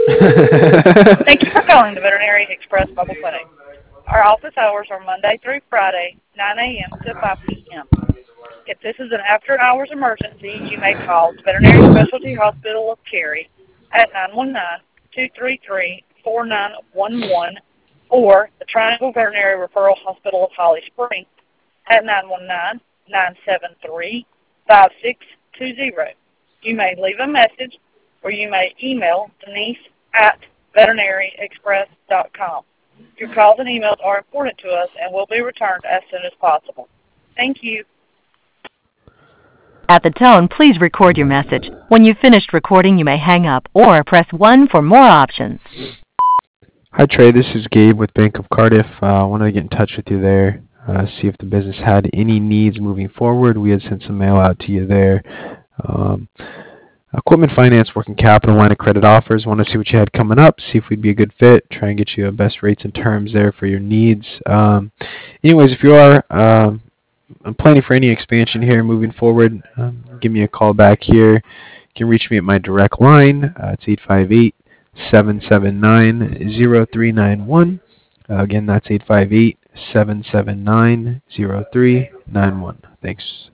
Thank you for calling the Veterinary Express Mobile Clinic. Our office hours are Monday through Friday, 9 a.m. to 5 p.m. If this is an after-hours emergency, you may call the Veterinary Specialty Hospital of Cary at 919-233-4911 or the Triangle Veterinary Referral Hospital of Holly Springs at 919-973-5620. You may leave a message or you may email Denise at veterinaryexpress.com. Your calls and emails are important to us and will be returned as soon as possible. Thank you. At the tone, please record your message. When you've finished recording, you may hang up or press 1 for more options. Hi Trey, this is Gabe with Bank of Cardiff. I wanted to get in touch with you there, see if the business had any needs moving forward. We had sent some mail out to you there. Equipment finance, working capital, line of credit offers. Want to see what you had coming up, see if we'd be a good fit, try and get you the best rates and terms there for your needs. Anyways, if you are planning for any expansion here moving forward, give me a call back here. You can reach me at my direct line. It's 858-779-0391. Again, that's 858-779-0391. Thanks.